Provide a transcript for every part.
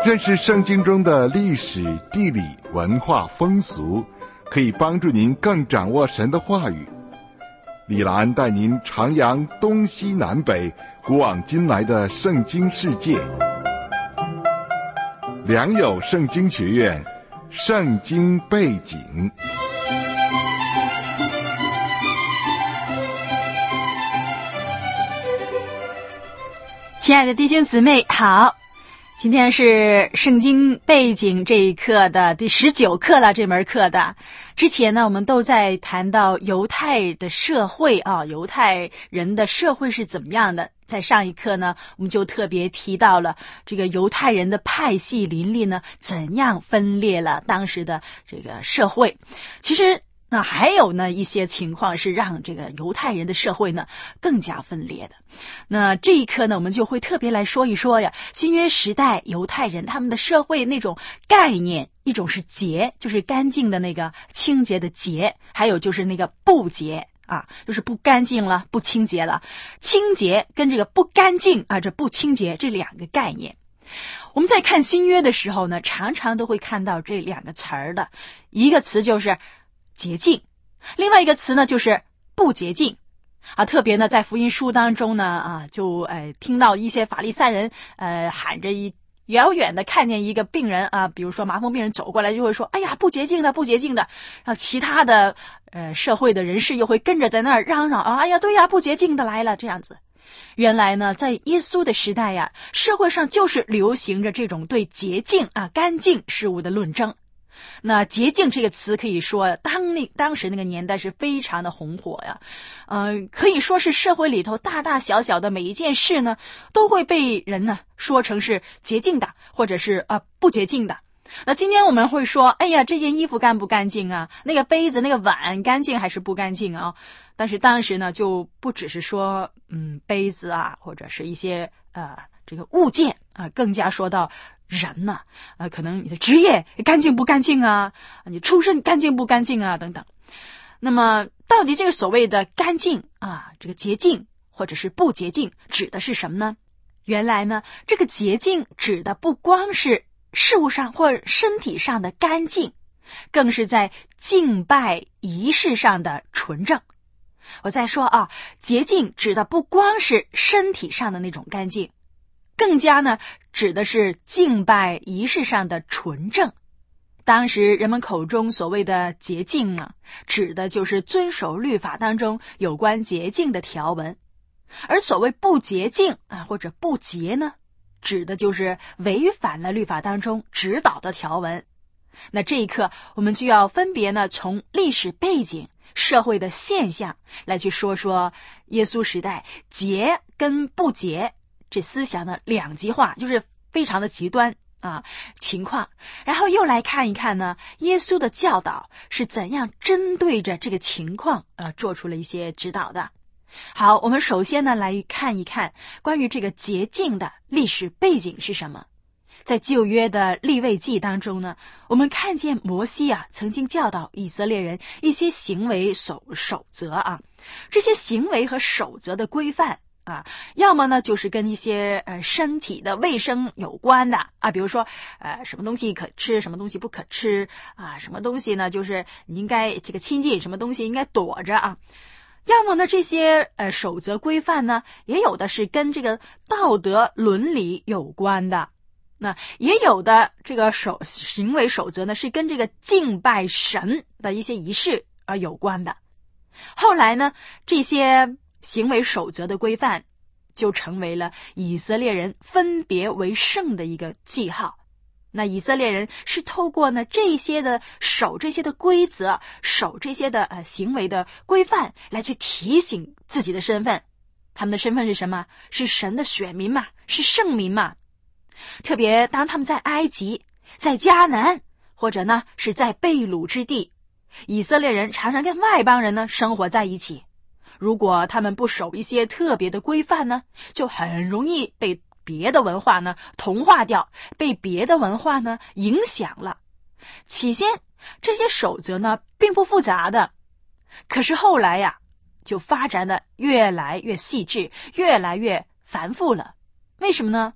认识圣经中的历史、地理、文化、风俗，可以帮助您更掌握神的话语。李兰带您徜徉东西南北、古往今来的圣经世界。良友圣经学院，圣经背景。 亲爱的弟兄姊妹好，今天是圣经背景这一课的第19课了，这门课的之前呢，我们都在谈到犹太的社会犹太人的社会是怎么样的。在上一课呢，我们就特别提到了这个犹太人的派系林立呢，怎样分裂了当时的这个社会。其实那还有呢一些情况是让这个犹太人的社会呢更加分裂的。那这一课呢，我们就会特别来说一说呀，新约时代犹太人他们的社会那种概念，一种是洁，就是干净的那个清洁的洁，还有就是那个不洁就是不干净了，不清洁了。清洁跟这个不干净这不清洁这两个概念。我们在看新约的时候呢，常常都会看到这两个词儿的，一个词就是洁净，另外一个词呢就是不洁净特别呢在福音书当中呢就听到一些法利赛人喊着遥远的看见一个病人比如说麻风病人走过来，就会说哎呀不洁净的不洁净的，然后其他的社会的人士又会跟着在那儿嚷嚷哎呀对呀不洁净的来了这样子。原来呢在耶稣的时代呀，社会上就是流行着这种对洁净干净事物的论争。那洁净这个词可以说当时那个年代是非常的红火呀，可以说是社会里头大大小小的每一件事呢，都会被人呢说成是洁净的，或者是不洁净的。那今天我们会说，哎呀，这件衣服干不干净啊？那个杯子、那个碗干净还是不干净啊？但是当时呢，就不只是说杯子或者是一些这个物件更加说到人呢可能你的职业干净不干净你出身干净不干净等等。那么到底这个所谓的干净这个洁净或者是不洁净指的是什么呢？原来呢，这个洁净指的不光是事物上或身体上的干净，更是在敬拜仪式上的纯正。我再说洁净指的不光是身体上的那种干净，更加呢指的是敬拜仪式上的纯正。当时人们口中所谓的洁净指的就是遵守律法当中有关洁净的条文，而所谓不洁净或者不洁呢，指的就是违反了律法当中指导的条文。那这一课我们就要分别呢从历史背景、社会的现象来去说说耶稣时代洁跟不洁这思想的两极化，就是非常的极端情况。然后又来看一看呢，耶稣的教导是怎样针对着这个情况做出了一些指导的。好，我们首先呢来看一看关于这个洁净的历史背景是什么。在旧约的利未记当中呢，我们看见摩西曾经教导以色列人一些行为守则这些行为和守则的规范要么呢就是跟一些身体的卫生有关的比如说什么东西可吃，什么东西不可吃什么东西呢就是你应该这个亲近，什么东西应该躲着要么呢这些守则规范呢，也有的是跟这个道德伦理有关的，那也有的这个行为守则呢是跟这个敬拜神的一些仪式有关的。后来呢，这些行为守则的规范就成为了以色列人分别为圣的一个记号。那以色列人是透过呢这些的守这些的规则，守这些的行为的规范来去提醒自己的身份。他们的身份是什么？是神的选民嘛，是圣民嘛。特别当他们在埃及、在迦南，或者呢是在被掳之地，以色列人常常跟外邦人呢生活在一起。如果他们不守一些特别的规范呢，就很容易被别的文化呢同化掉，被别的文化呢影响了。起先这些守则呢并不复杂的，可是后来就发展的越来越细致，越来越繁复了。为什么呢？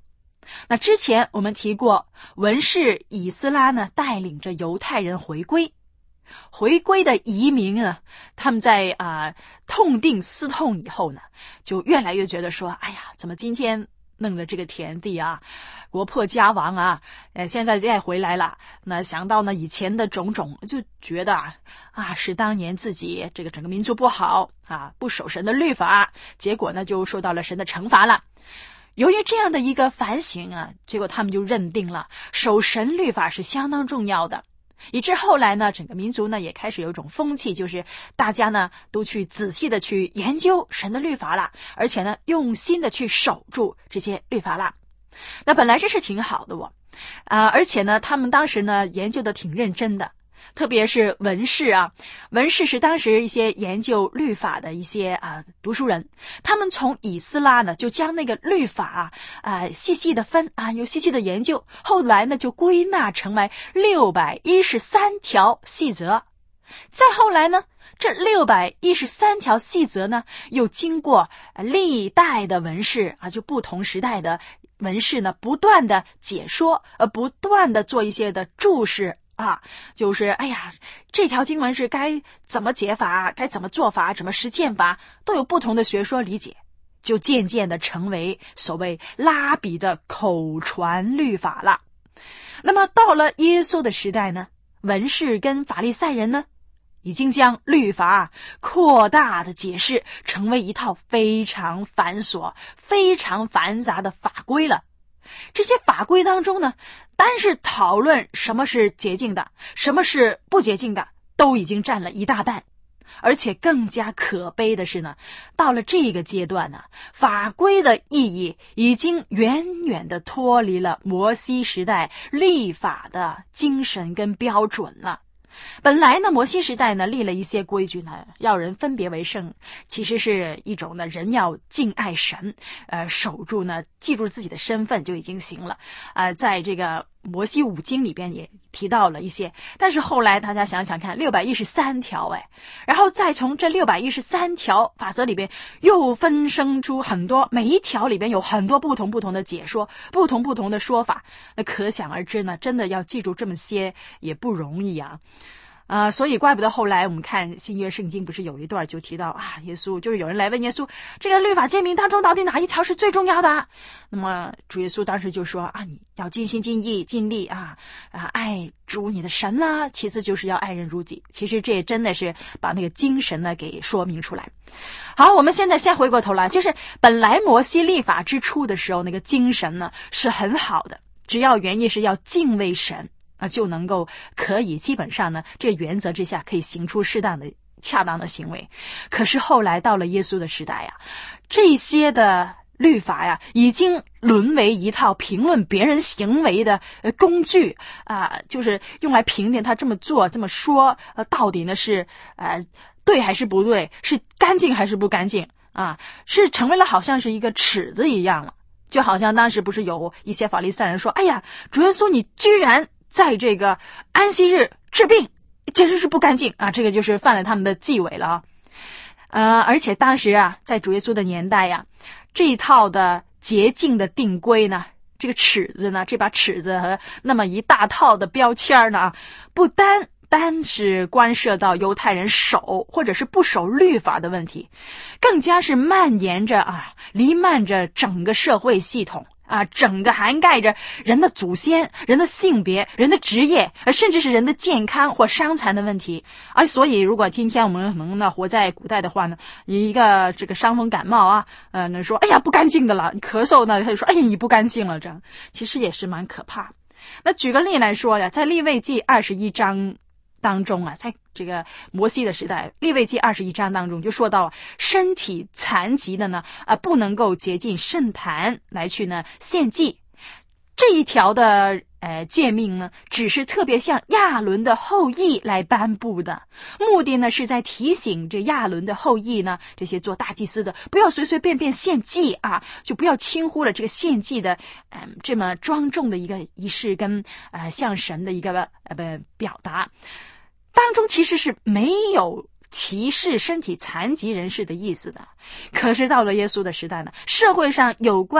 那之前我们提过，文士以斯拉呢带领着犹太人回归的移民呢，他们在痛定思痛以后呢，就越来越觉得说，哎呀，怎么今天弄了这个田地啊，国破家亡啊，现在再回来了，那想到呢以前的种种，就觉得是当年自己这个整个民族不好不守神的律法，结果呢就受到了神的惩罚了。由于这样的一个反省结果他们就认定了守神律法是相当重要的，以致后来呢整个民族呢也开始有一种风气，就是大家呢都去仔细的去研究神的律法了，而且呢用心的去守住这些律法了。那本来这是挺好的而且呢他们当时呢研究的挺认真的，特别是文士文士是当时一些研究律法的一些读书人，他们从以斯拉呢就将那个律法细细的分又细细的研究，后来呢就归纳成为613条细则。再后来呢，这613条细则呢又经过历代的文士就不同时代的文士呢不断的解说，不断的做一些的注释就是哎呀，这条经文是该怎么解法，该怎么做法，怎么实践法，都有不同的学说理解，就渐渐的成为所谓拉比的口传律法了。那么到了耶稣的时代呢，文士跟法利赛人呢已经将律法扩大的解释成为一套非常繁琐非常繁杂的法规了。这些法规当中呢，单是讨论什么是洁净的，什么是不洁净的，都已经占了一大半。而且更加可悲的是呢，到了这个阶段呢，法规的意义已经远远的脱离了摩西时代立法的精神跟标准了。本来呢，摩西时代呢立了一些规矩呢，要人分别为圣，其实是一种呢人要敬爱神，守住呢记住自己的身份就已经行了。在这个摩西五经里边也提到了一些，但是后来大家想想看，613条然后再从这613条法则里边又分生出很多，每一条里边有很多不同的解说，不同的说法，那可想而知呢，真的要记住这么些也不容易所以怪不得后来我们看新约圣经不是有一段就提到耶稣，就是有人来问耶稣，这个律法诫命当中到底哪一条是最重要的？那么主耶稣当时就说你要尽心尽意尽力爱主你的神啦，其次就是要爱人如己。其实这也真的是把那个精神呢给说明出来。好，我们现在先回过头来，就是本来摩西立法之初的时候，那个精神呢是很好的，只要原意是要敬畏神就能够可以基本上呢这个原则之下可以行出适当的恰当的行为。可是后来到了耶稣的时代这些的律法已经沦为一套评论别人行为的工具就是用来评定他这么做这么说到底呢是对还是不对，是干净还是不干净是成为了好像是一个尺子一样了。就好像当时不是有一些法利赛人说，哎呀，主耶稣你居然在这个安息日治病，简直是不干净这个就是犯了他们的忌讳了而且当时在主耶稣的年代这一套的洁净的定规呢，这个尺子呢，这把尺子和那么一大套的标签呢不单是关涉到犹太人守或者是不守律法的问题，更加是蔓延着弥漫着整个社会系统整个涵盖着人的祖先、人的性别、人的职业，甚至是人的健康或伤残的问题所以如果今天我们可能呢活在古代的话呢，一个这个伤风感冒那说哎呀不干净的了，你咳嗽呢他就说哎呀你不干净了，这样其实也是蛮可怕。那举个例来说在利未记21章当中在这个摩西的时代，利未记21章当中就说到身体残疾的呢不能够洁净圣坛来去呢献祭。这一条的诫命呢只是特别向亚伦的后裔来颁布的，目的呢是在提醒这亚伦的后裔呢，这些做大祭司的不要随随便便献祭就不要轻忽了这个献祭的这么庄重的一个仪式跟向神的一个表达。当中其实是没有歧视身体残疾人士的意思的。可是到了耶稣的时代呢，社会上有关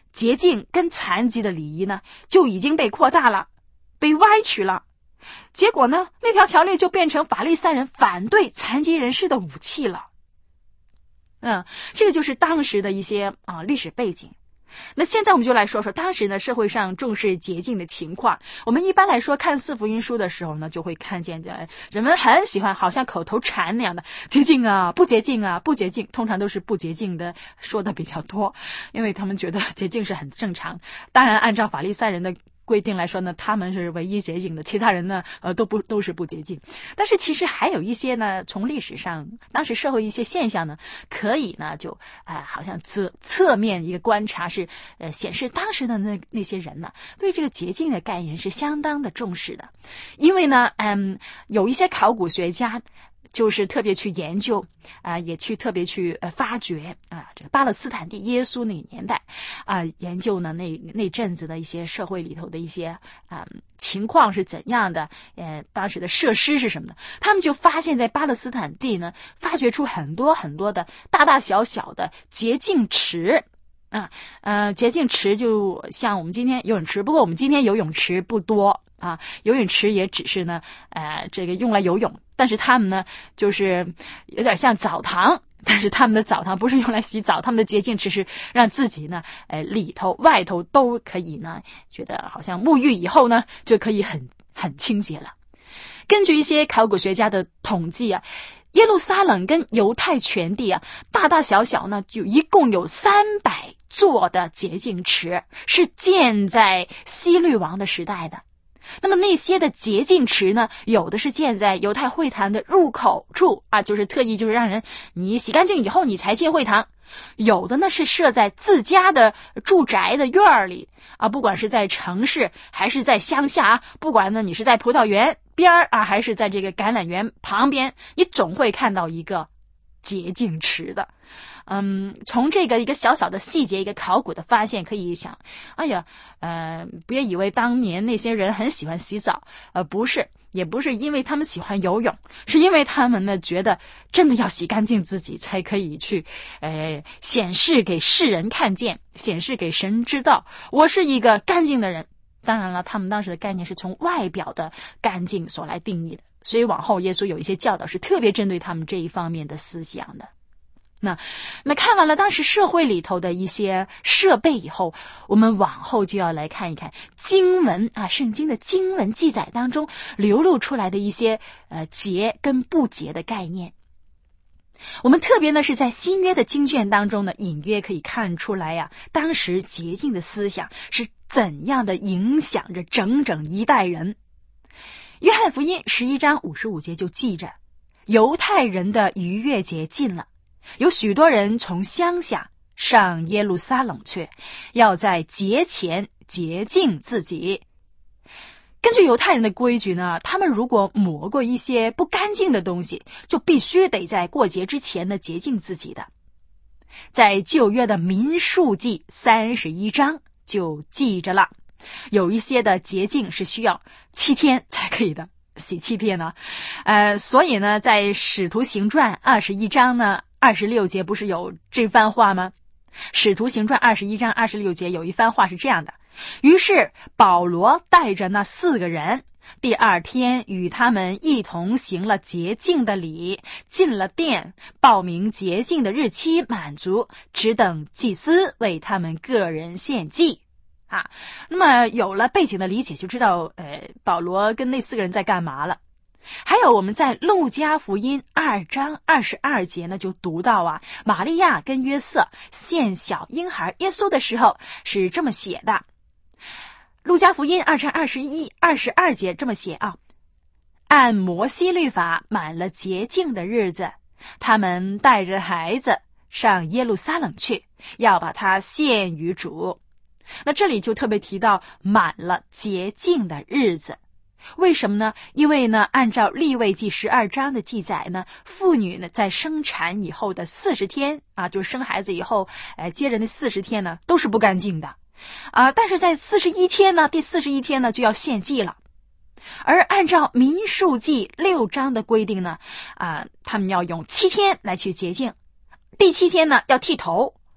洁净跟残疾的礼仪呢，就已经被扩大了，被歪曲了。结果呢，那条条例就变成法利赛人反对残疾人士的武器了。这个就是当时的一些历史背景。那现在我们就来说说当时呢社会上重视洁净的情况。我们一般来说看四福音书的时候呢，就会看见人们很喜欢好像口头禅那样的洁净啊，不洁净啊，不洁净，通常都是不洁净的说的比较多，因为他们觉得洁净是很正常。当然按照法利赛人的规定来说呢，他们是唯一洁净的，其他人呢都是不洁净。但是其实还有一些呢，从历史上当时社会一些现象呢，可以呢就好像侧面一个观察是显示当时的那些人呢对这个洁净的概念是相当的重视的。因为呢有一些考古学家就是特别去研究也去特别去发掘这个巴勒斯坦地耶稣那个年代研究呢那阵子的一些社会里头的一些情况是怎样的，当时的设施是什么的。他们就发现在巴勒斯坦地呢发掘出很多很多的大大小小的洁净池洁净池就像我们今天游泳池，不过我们今天游泳池不多游泳池也只是呢这个用来游泳，但是他们呢就是有点像澡堂，但是他们的澡堂不是用来洗澡，他们的洁净池是让自己呢里头外头都可以呢觉得好像沐浴以后呢就可以很清洁了。根据一些考古学家的统计耶路撒冷跟犹太全地大大小小呢就一共有300座的洁净池，是建在希律王的时代的。那么那些的洁净池呢，有的是建在犹太会堂的入口处就是特意就是让人你洗干净以后你才进会堂。有的呢是设在自家的住宅的院里不管是在城市还是在乡下不管呢你是在葡萄园边还是在这个橄榄园旁边，你总会看到一个洁净池的。从这个一个小小的细节一个考古的发现可以想，别以为当年那些人很喜欢洗澡，不是，也不是因为他们喜欢游泳，是因为他们呢觉得真的要洗干净自己才可以去显示给世人看见，显示给神知道我是一个干净的人。当然了，他们当时的概念是从外表的干净所来定义的，所以往后耶稣有一些教导是特别针对他们这一方面的思想的。那看完了当时社会里头的一些设备以后，我们往后就要来看一看经文圣经的经文记载当中流露出来的一些洁跟不洁的概念。我们特别呢是在新约的经卷当中呢，隐约可以看出来当时洁净的思想是怎样的影响着整整一代人。约翰福音11章55节就记着，犹太人的逾越节近了，有许多人从乡下上耶路撒冷去，要在节前洁净自己。根据犹太人的规矩呢，他们如果抹过一些不干净的东西，就必须得在过节之前呢洁净自己的。在旧约的民数记31章就记着了，有一些的洁净是需要7天才可以的，洗7天呢。所以呢，在使徒行传21章呢26节不是有这番话吗？使徒行传21章26节有一番话是这样的：于是保罗带着那4个人，第2天与他们一同行了洁净的礼，进了殿，报明洁净的日期满足，只等祭司为他们个人献祭。那么有了背景的理解，就知道保罗跟那4个人在干嘛了。还有我们在路加福音2章22节呢就读到玛利亚跟约瑟献小婴孩耶稣的时候是这么写的。路加福音2章21、22节这么写按摩西律法满了洁净的日子，他们带着孩子上耶路撒冷去，要把他献于主。那这里就特别提到满了洁净的日子。为什么呢？因为呢，按照利未记12章的记载呢，妇女呢在生产以后的40天就是生孩子以后接着那40天呢都是不干净的但是在41天呢，第41天呢就要献祭了。而按照民数记6章的规定呢他们要用7天来去洁净，第7天呢要剃头，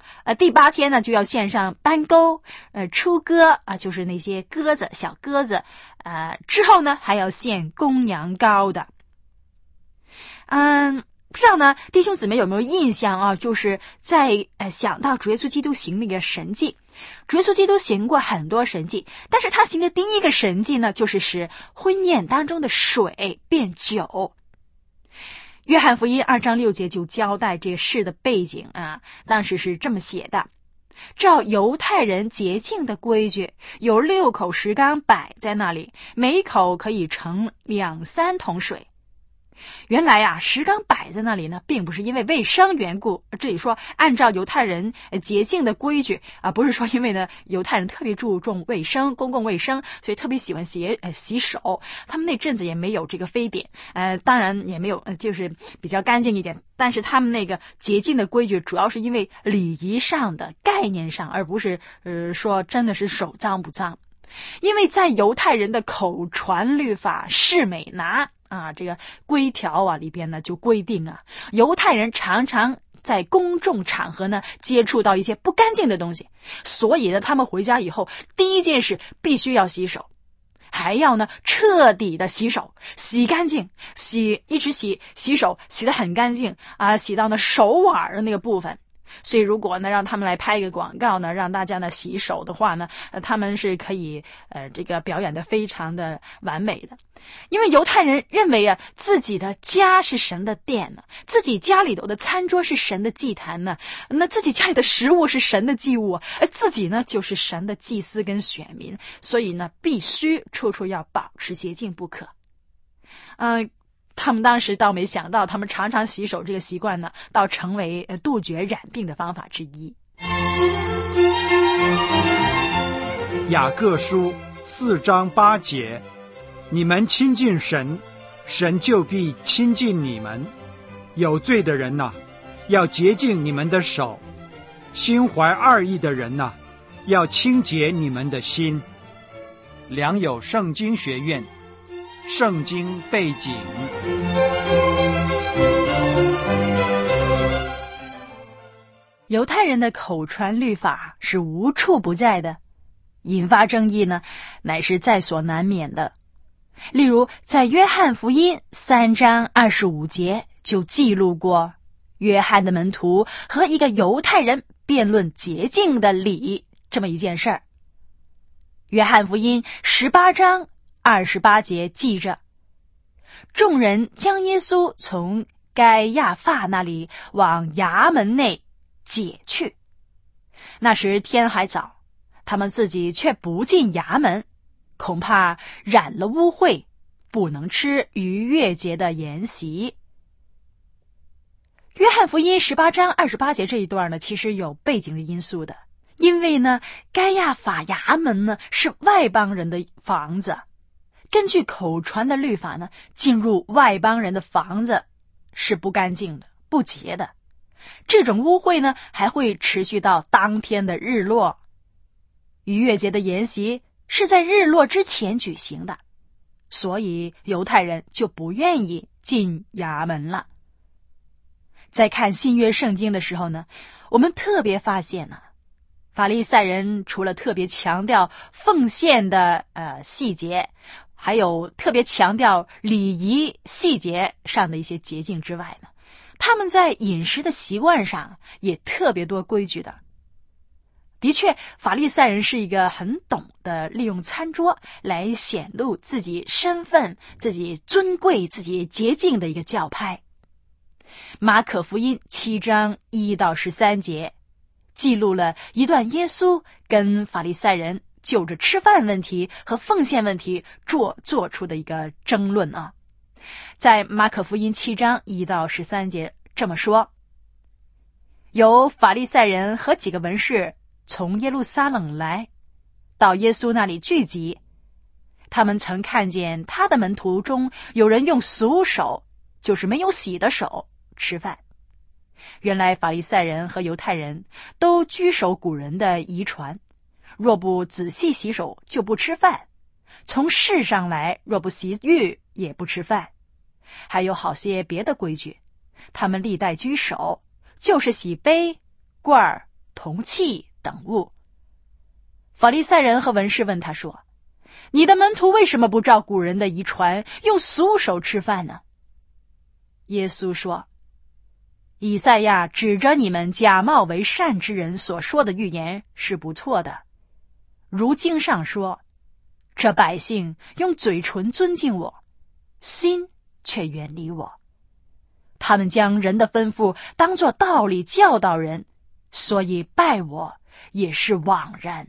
第8天呢就要献上斑鸠，出鸽就是那些鸽子，小鸽子，之后呢还要献公羊羔的。不知道呢，弟兄姊妹有没有印象啊？就是在想到主耶稣基督行那个神迹，主耶稣基督行过很多神迹，但是他行的第一个神迹呢，就是使婚宴当中的水变酒。约翰福音2章6节就交代这事的背景啊，当时是这么写的：照犹太人洁净的规矩，有6口石缸摆在那里，每口可以盛2-3桶水。原来啊，石缸摆在那里呢，并不是因为卫生缘故。这里说按照犹太人洁净的规矩不是说因为呢犹太人特别注重卫生，公共卫生，所以特别喜欢洗手。他们那阵子也没有这个非典，当然也没有就是比较干净一点。但是他们那个洁净的规矩，主要是因为礼仪上的概念上，而不是说真的是手脏不脏。因为在犹太人的口传律法士美拿这个规条里边呢就规定犹太人常常在公众场合呢接触到一些不干净的东西，所以呢他们回家以后第一件事必须要洗手，还要呢彻底的洗手，洗干净，一直洗手，洗得很干净洗到呢手腕的那个部分。所以如果呢让他们来拍一个广告呢，让大家呢洗手的话呢，他们是可以这个表演得非常的完美的。因为犹太人认为自己的家是神的殿呢，自己家里头的餐桌是神的祭坛呢，那自己家里的食物是神的祭物自己呢就是神的祭司跟选民，所以呢必须处处要保持洁净不可。他们当时倒没想到，他们常常洗手这个习惯呢，倒成为杜绝染病的方法之一。 雅各书4章8节，你们亲近神，神就必亲近你们。有罪的人要洁净你们的手；心怀二意的人要清洁你们的心。良友圣经学院圣经背景。 犹太人的口传律法是无处不在的，引发争议呢乃是在所难免的。例如在约翰福音3章25节就记录过约翰的门徒和一个犹太人辩论洁净的礼这么一件事儿。约翰福音18章28节记着，众人将耶稣从该亚法那里往衙门内解去。那时天还早，他们自己却不进衙门，恐怕染了污秽，不能吃逾越节的筵席。约翰福音18章28节这一段呢，其实有背景的因素的。因为呢，该亚法衙门呢是外邦人的房子，根据口传的律法呢，进入外邦人的房子是不干净的、不洁的。这种污秽呢，还会持续到当天的日落。逾越节的筵席是在日落之前举行的，所以犹太人就不愿意进衙门了。在看新约圣经的时候呢，我们特别发现呢，法利赛人除了特别强调奉献的细节，还有特别强调礼仪细节上的一些洁净之外呢，他们在饮食的习惯上也特别多规矩的。的确，法利赛人是一个很懂得利用餐桌来显露自己身份、自己尊贵、自己洁净的一个教派。马可福音7章1到13节记录了一段耶稣跟法利赛人就着吃饭问题和奉献问题做出的一个争论啊。在马可福音7章1到13节这么说：有法利赛人和几个文士从耶路撒冷来，到耶稣那里聚集。他们曾看见他的门徒中有人用俗手，就是没有洗的手吃饭。原来法利赛人和犹太人都居守古人的遗传，若不仔细洗手就不吃饭，从世上来若不洗浴也不吃饭，还有好些别的规矩，他们历代居守，就是洗杯、罐、 铜器等物。法利赛人和文士问他说：你的门徒为什么不照古人的遗传，用俗手吃饭呢？耶稣说：以赛亚指着你们假冒为善之人所说的预言是不错的。如经上说，这百姓用嘴唇尊敬我，心却远离我。他们将人的吩咐当作道理教导人，所以拜我也是枉然。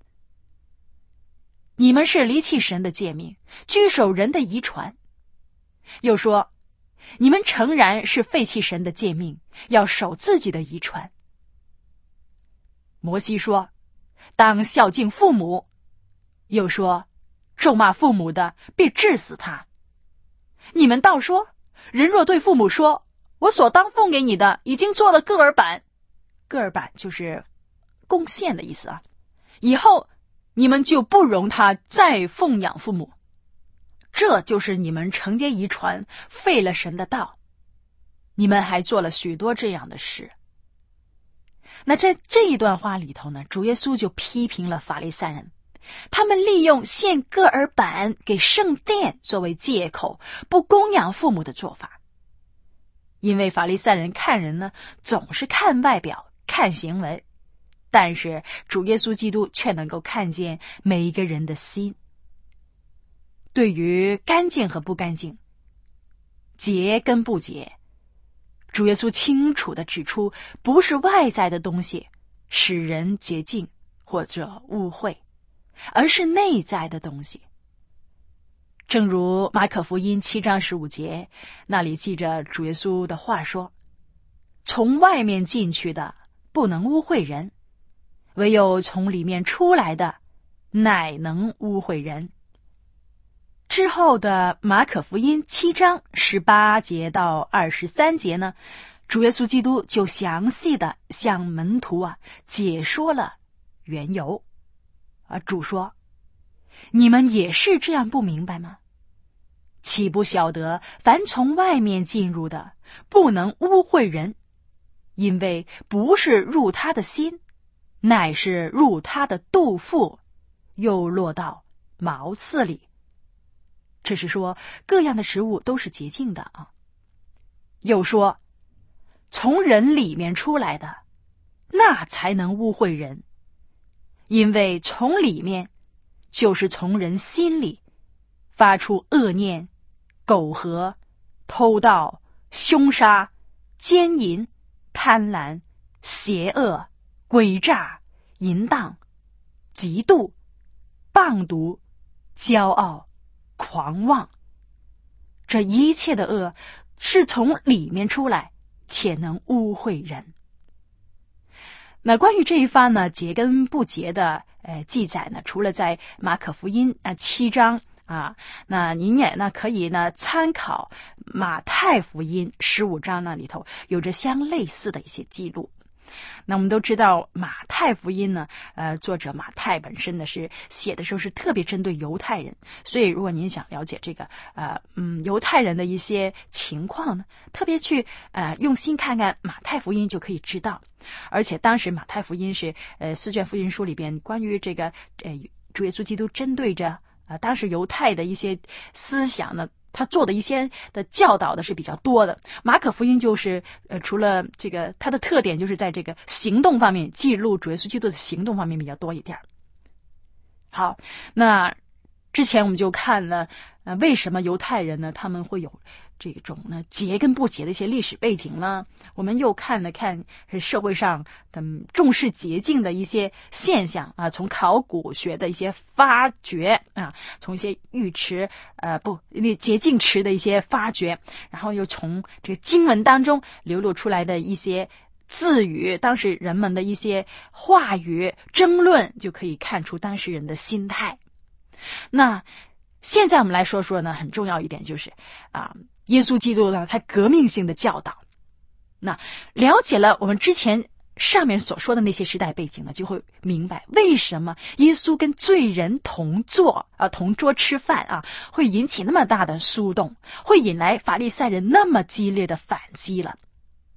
你们是离弃神的诫命，居守人的遗传。又说，你们诚然是废弃神的诫命，要守自己的遗传。摩西说，当孝敬父母。又说，咒骂父母的必治死他。你们倒说，人若对父母说，我所当奉给你的已经做了各耳板，各耳板就是贡献的意思啊，以后你们就不容他再奉养父母。这就是你们承接遗传，废了神的道。你们还做了许多这样的事。那在这一段话里头呢，主耶稣就批评了法利赛人，他们利用献各耳板给圣殿作为借口，不供养父母的做法。因为法利赛人看人呢，总是看外表，看行为，但是主耶稣基督却能够看见每一个人的心。对于干净和不干净，洁跟不洁，主耶稣清楚地指出，不是外在的东西使人洁净或者污秽，而是内在的东西。正如马可福音7章15节那里记着主耶稣的话说，从外面进去的不能污秽人，唯有从里面出来的乃能污秽人。之后的马可福音7章18节到23节呢，主耶稣基督就详细的向门徒解说了缘由。主说，你们也是这样不明白吗？岂不晓得凡从外面进入的不能污秽人，因为不是入他的心，乃是入他的肚腹，又落到茅刺里。这是说各样的食物都是洁净的啊。又说，从人里面出来的，那才能污秽人，因为从里面就是从人心里发出恶念、苟合、偷盗、凶杀、奸淫、贪婪、邪恶、诡诈、淫荡、嫉妒、谤毒、骄傲、狂妄。这一切的恶是从里面出来，且能污秽人。那关于这一番呢，洁跟不洁的记载呢，除了在马可福音7章那您也呢可以呢参考马太福音15章那里头有着相类似的一些记录。那我们都知道马太福音呢，作者马太本身呢是写的时候是特别针对犹太人，所以如果您想了解这个犹太人的一些情况呢，特别去用心看看马太福音就可以知道。而且当时马太福音是4卷福音书里边关于这个主耶稣基督针对着当时犹太的一些思想呢，他做的一些的教导的是比较多的。马可福音就是除了这个它的特点就是在这个行动方面，记录主耶稣基督的行动方面比较多一点。好，那之前我们就看了为什么犹太人呢他们会有这种呢洁跟不洁的一些历史背景呢？我们又看了看社会上重视洁净的一些现象从考古学的一些发掘从一些浴池洁净池的一些发掘，然后又从这个经文当中流露出来的一些字语，当时人们的一些话语争论，就可以看出当时人的心态。那现在我们来说说呢，很重要一点就是耶稣基督呢他革命性的教导。那了解了我们之前上面所说的那些时代背景呢，就会明白为什么耶稣跟罪人同桌吃饭会引起那么大的苏动，会引来法利赛人那么激烈的反击了。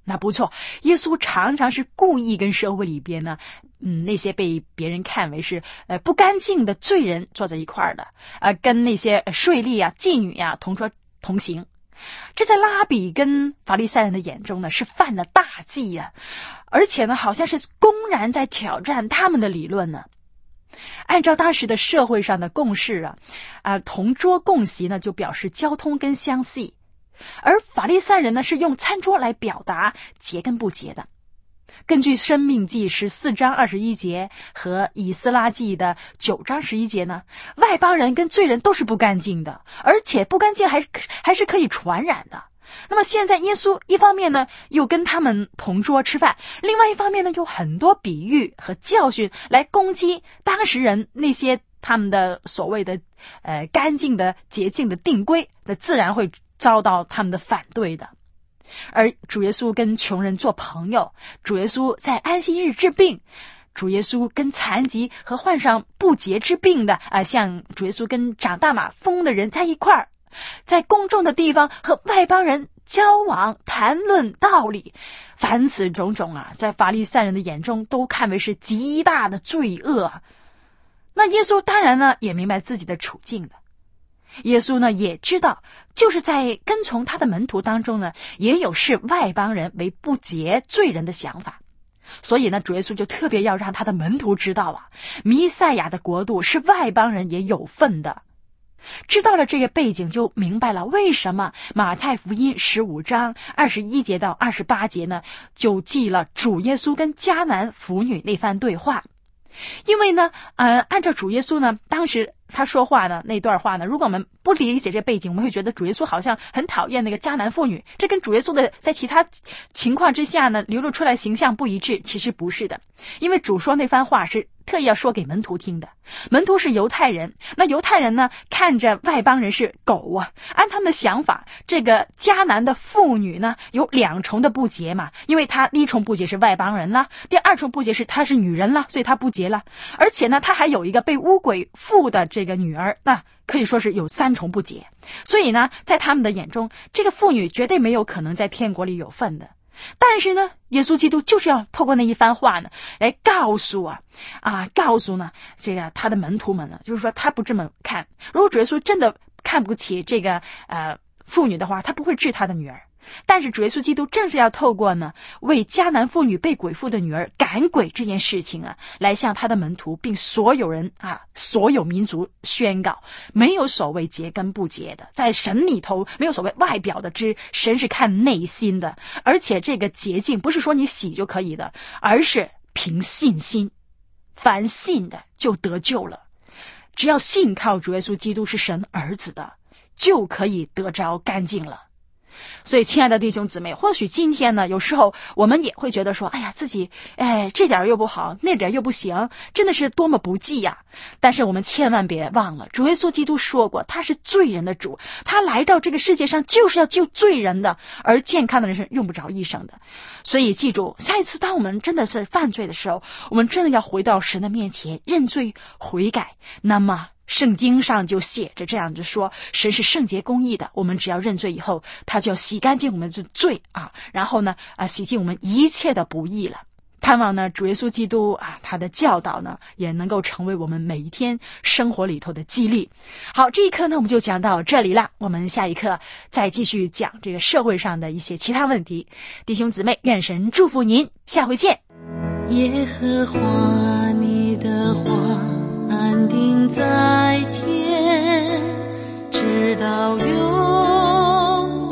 那不错，耶稣常常是故意跟社会里边呢，那些被别人看为是不干净的罪人坐在一块儿的，跟那些税吏啊、妓女啊同桌同行。这在拉比跟法利赛人的眼中呢，是犯了大忌啊，而且呢，好像是公然在挑战他们的理论呢。按照当时的社会上的共识同桌共席呢，就表示交通跟相系。而法利赛人呢，是用餐桌来表达节跟不节的。根据申命记14章21节和以斯拉记的9章11节呢，外邦人跟罪人都是不干净的，而且不干净还是可以传染的。那么现在耶稣一方面呢又跟他们同桌吃饭，另外一方面呢有很多比喻和教训来攻击当时人那些他们的所谓的干净的洁净的定规，那自然会遭到他们的反对的。而主耶稣跟穷人做朋友，主耶稣在安息日治病，主耶稣跟残疾和患上不洁之病的像主耶稣跟长大马蜂的人在一块儿，在公众的地方和外邦人交往谈论道理，凡此种种在法利赛人的眼中都看为是极大的罪恶。那耶稣当然呢也明白自己的处境的，耶稣呢也知道，就是在跟从他的门徒当中呢，也有视外邦人为不洁罪人的想法。所以呢，主耶稣就特别要让他的门徒知道弥赛亚的国度是外邦人也有份的。知道了这个背景，就明白了为什么马太福音15章21节到28节呢，就记了主耶稣跟迦南妇女那番对话。因为呢按照主耶稣呢当时他说话呢那段话呢，如果我们不理解这背景，我们会觉得主耶稣好像很讨厌那个迦南妇女，这跟主耶稣的在其他情况之下呢流露出来形象不一致。其实不是的，因为主说那番话是特意要说给门徒听的。门徒是犹太人，那犹太人呢看着外邦人是狗按他们的想法，这个迦南的妇女呢有2重的不洁嘛，因为她第一重不洁是外邦人啦，第2重不洁是她是女人啦，所以她不洁啦。而且呢她还有一个被污鬼附的这个女儿，那可以说是有3重不洁。所以呢在他们的眼中，这个妇女绝对没有可能在天国里有份的。但是呢耶稣基督就是要透过那一番话呢来告诉呢这个他的门徒们呢，就是说他不这么看。如果主耶稣真的看不起这个妇女的话，他不会治他的女儿。但是主耶稣基督正是要透过呢为迦南妇女被鬼附的女儿赶鬼这件事情来向他的门徒并所有人所有民族宣告，没有所谓洁跟不洁的，在神里头没有所谓外表的神是看内心的。而且这个洁净不是说你洗就可以的，而是凭信心，凡信的就得救了。只要信靠主耶稣基督是神儿子的，就可以得着干净了。所以亲爱的弟兄姊妹，或许今天呢有时候我们也会觉得说，哎呀自己这点又不好，那点又不行，真的是多么不济呀。但是我们千万别忘了，主耶稣基督说过，他是罪人的主，他来到这个世界上就是要救罪人的，而健康的人是用不着医生的。所以记住，下一次当我们真的是犯罪的时候，我们真的要回到神的面前认罪悔改。那么圣经上就写着这样子说，神是圣洁公义的，我们只要认罪以后，他就要洗干净我们的罪然后呢洗净我们一切的不义了。盼望呢主耶稣基督他的教导呢也能够成为我们每一天生活里头的激励。好，这一课呢我们就讲到这里了，我们下一课再继续讲这个社会上的一些其他问题。弟兄姊妹，愿神祝福您，下回见。 耶和华你的话安定在天，直到永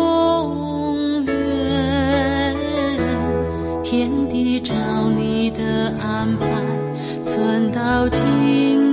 远。天地照你的安排，存到今